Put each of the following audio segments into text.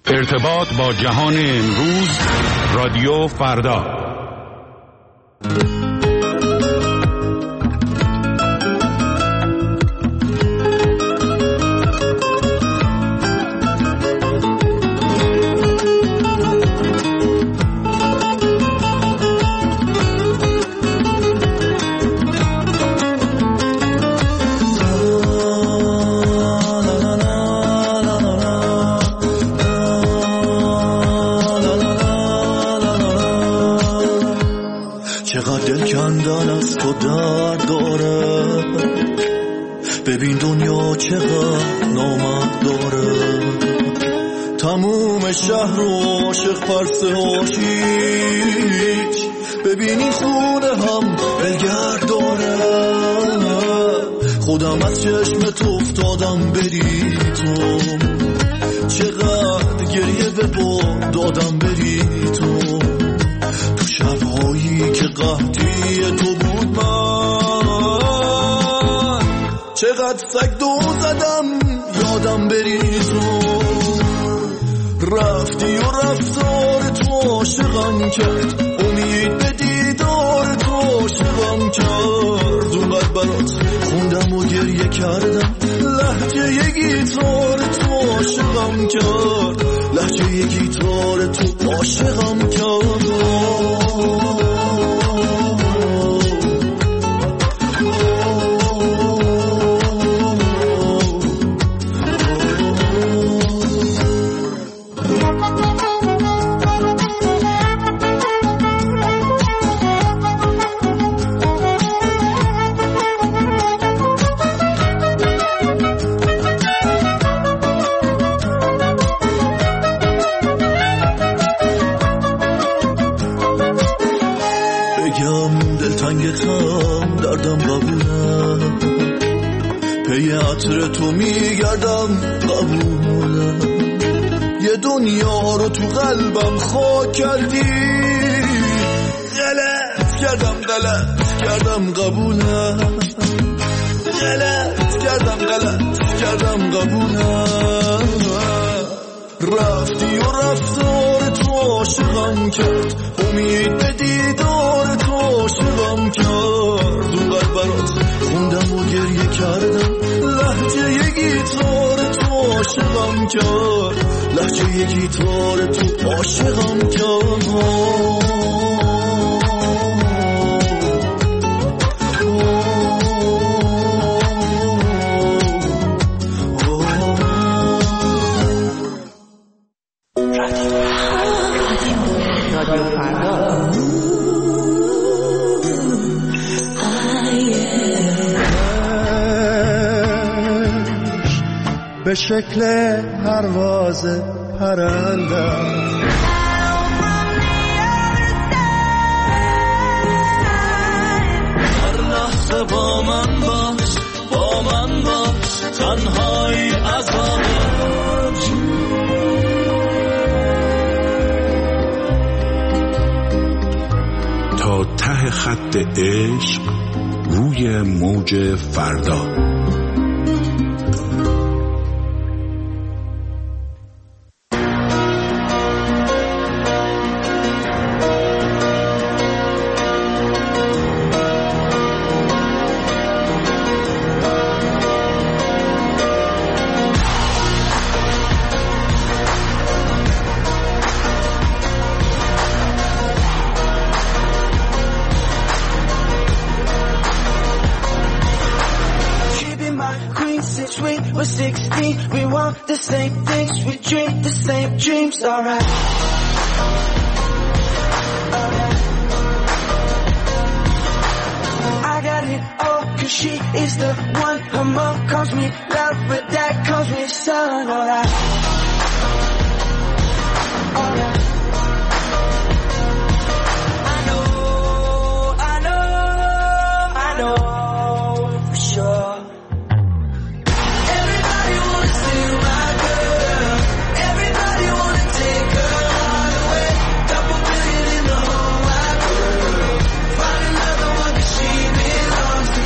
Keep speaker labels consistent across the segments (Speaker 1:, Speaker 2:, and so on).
Speaker 1: ارتباط با جهان امروز، رادیو فردا.
Speaker 2: ببین دنیا چقدر نامرد داره، تموم شهر و عاشق پرسه هاشیش. ببین این خونه هم بلگرد داره، خودم از چشمت افتادم بری تو، چقدر گریه به باد دادم بری تو شبهایی که قحطی تو بود. من چقدر سگ دو زدم یادم بری تو، رفتی و رفتار تو عاشقم کرد، امید به دیدار تو عاشقم کرد. اونقدر برات خوندم و گریه کردم، لهجه یه گیتار تو عاشقم کرد، لهجه یه گیتار تو عاشقم کرد. دردم قبوله، پی عطر تو میگردم قبوله، یه دنیا رو تو قلبم خاک کردی، غلط کردم قبوله، غلط کردم قبوله. رفتی و رفتار تو عاشقم کرد، امید به دیدار تو عاشقم کرد. اونقدر برات خوندم و گریه کردم، لهجه یه گیتار تو عاشقم کرد، لهجه یه گیتار تو عاشقم کرد.
Speaker 3: به شکل پرواز پرنده
Speaker 2: هر لحظه با من باش تنهایی عذابم.
Speaker 1: تا ته خط عشق روی موج فردا.
Speaker 4: We're 16, we want the same things, we dream the same dreams, alright. I got it all, cause she is the one. Her mom calls me love, but dad calls me son, alright. Alright. I know, for sure.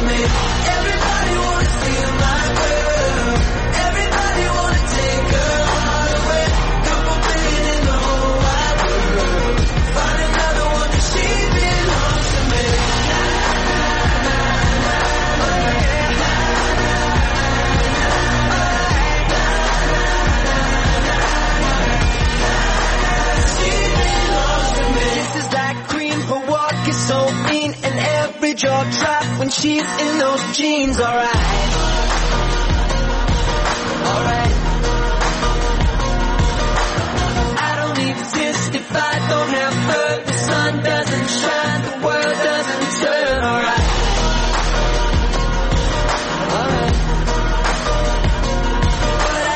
Speaker 4: Everybody wanna steal my girl. Everybody wanna take her sheets in those jeans, alright. Alright. I don't need to testify, don't have fur. The sun doesn't shine, the world doesn't turn, alright. Alright. But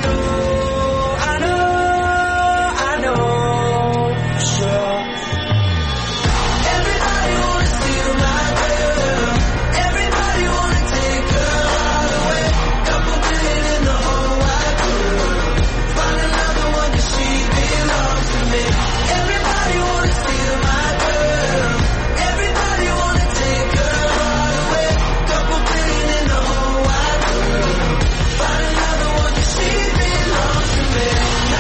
Speaker 4: I know for sure. Everybody wanna steal my girl. Everybody wanna take her all away. Couple billion in the whole wide world. Find another one 'cause she belongs to me. Everybody wanna steal my girl. Everybody wanna take her all away. Couple billion in the whole wide world. Find another one 'cause she belongs to me.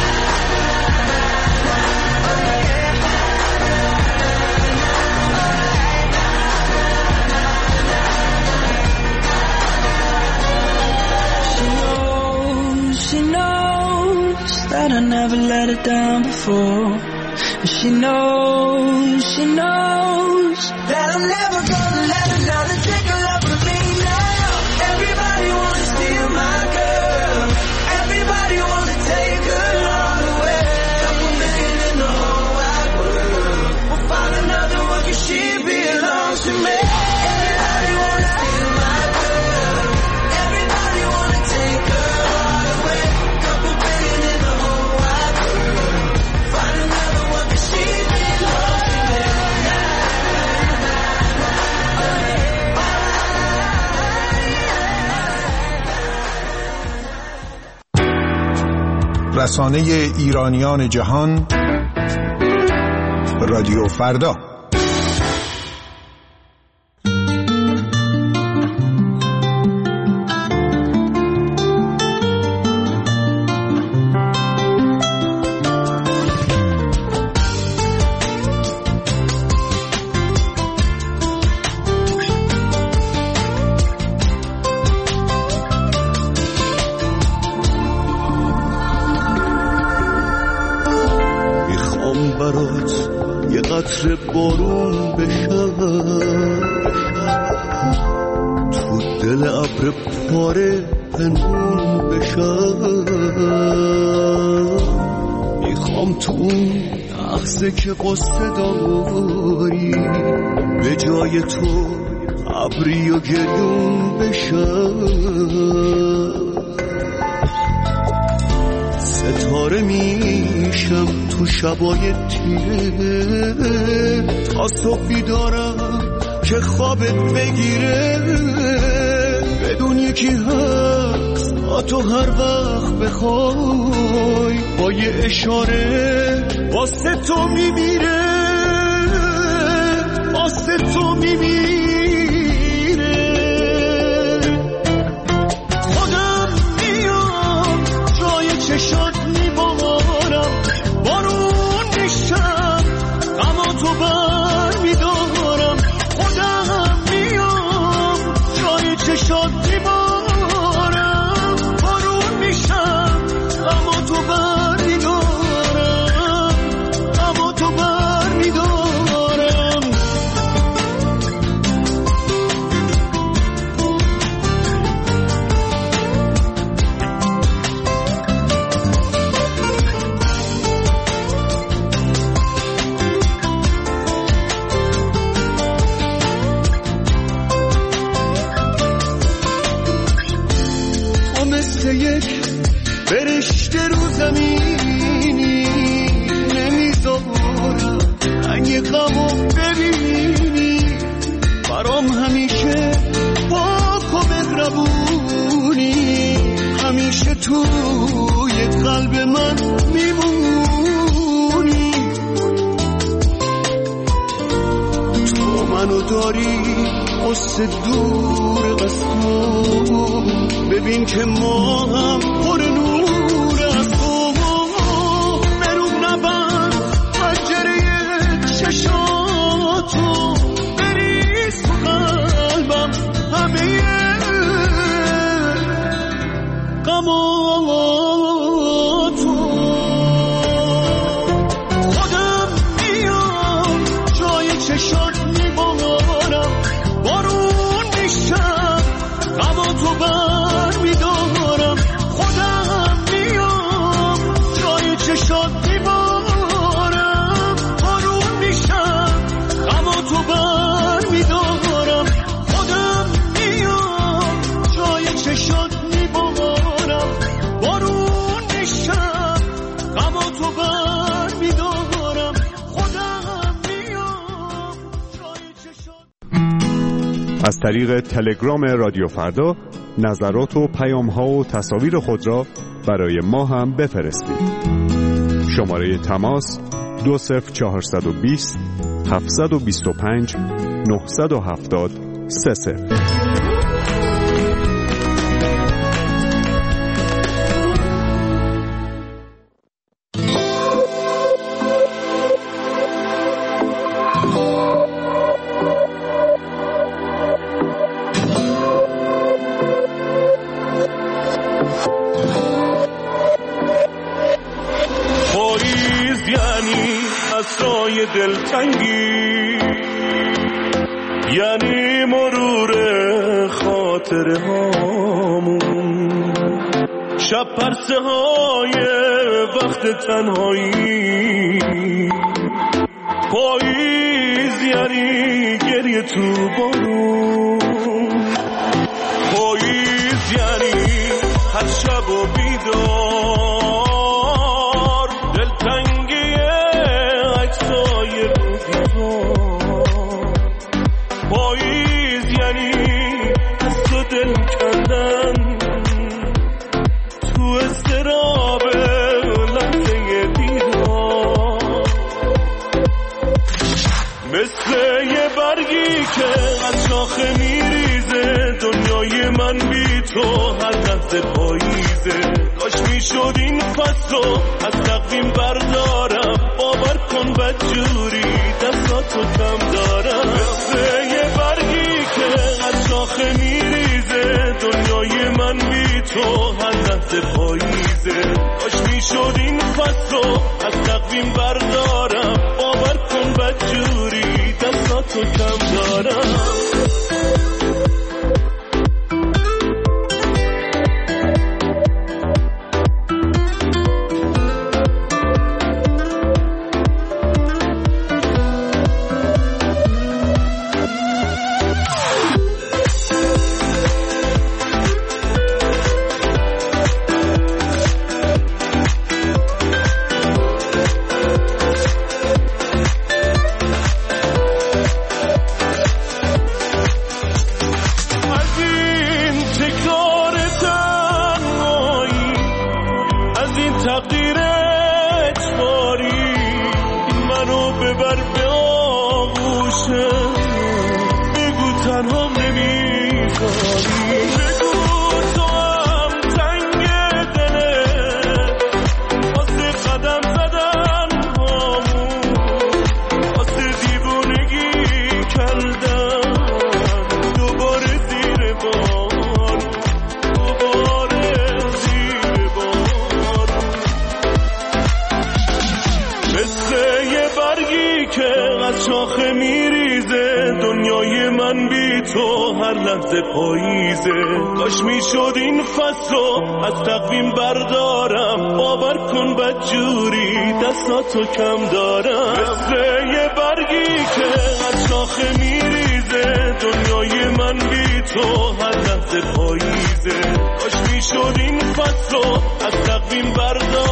Speaker 4: She knows that I never let her down before. She knows that I'm never gonna let her down and take her love with me now. Everybody wanna steal my girl. Everybody wanna take her all away. Couple million in the whole wide world. We'll find another one 'cause she belongs to me. Everybody wanna steal my girl. Everybody wanna take her all away. Couple billion in the whole wide world. Find another one 'cause she belongs to me.
Speaker 5: رسانه ایرانیان جهان، رادیو فردا.
Speaker 3: برات یه قطره بارون بشم، تو دل ابر پاره پنهون بشم. میخوام تو اون لحظه که قصه داری به جای تو ابری و گریون بشم. ستاره میشم تو شبای تیره تا صبح بیدارم که خوابت بگیره. بدون یکی هست تو هر وقت بخوای با یه اشاره واسه تو میمیره، واسه تو میمیره. خودم میام جای چشات میبارم، بارون میشم غم تو بر میدارم. خودم میام جای چشات میبارم، بارون میشم غم تو بر میدارم، غم تو بر میدارم. یک فرشته رو زمینی نمیذارم رنگ غمو ببینی، برام همیشه پاک و مهربونی، همیشه توی قلب من میمونی. تو منو داری قصه دور قصد، ببین که ما هم پر نور از تو. برو نبند پنجره چشاتو، بریز تو قلبم همه غماتو. خودم میام جای چشات میبارم، بارون
Speaker 1: از طریق تلگرام رادیو فردا نظرات و پیام‌ها و تصاویر خود را برای ما هم بفرستید. شماره تماس 20420 725 970 30.
Speaker 3: دلتنگی یعنی مرور خاطره هامون، شب پرسه های وقت تنهایی، پاییز یعنی گریه تو بارون، پاییز یعنی هر شب و بیدار، دلتنگی عکسای رو دیوار، پاییز یعنی از تو دل کندن تو استراب لحظه دیدار، مثل یه برگی که از شاخه میریزه، دنیای من بی تو هر لحظه پاییزه، کاش میشد این فصل از تقویم بردارم، باور کن بدجوری دستاتو کم دارم، مثل یه برگی که از شاخه میریزه، دنیای من بی تو هر لحظه پاییزه، کاش میشد این فصل از تقویم بردارم، باور کن بدجوری دستاتو کم دارم. شاخه میریزه، دنیای من بی تو هر لحظه پاییزه، کاش میشد این فصل از تقویم بردارم، باور کن بدجوری دستاتو کم دارم، مثل یه برگی که از شاخه میریزه، دنیای من بی تو هر لحظه پاییزه، کاش میشد این فصل از تقویم بردارم،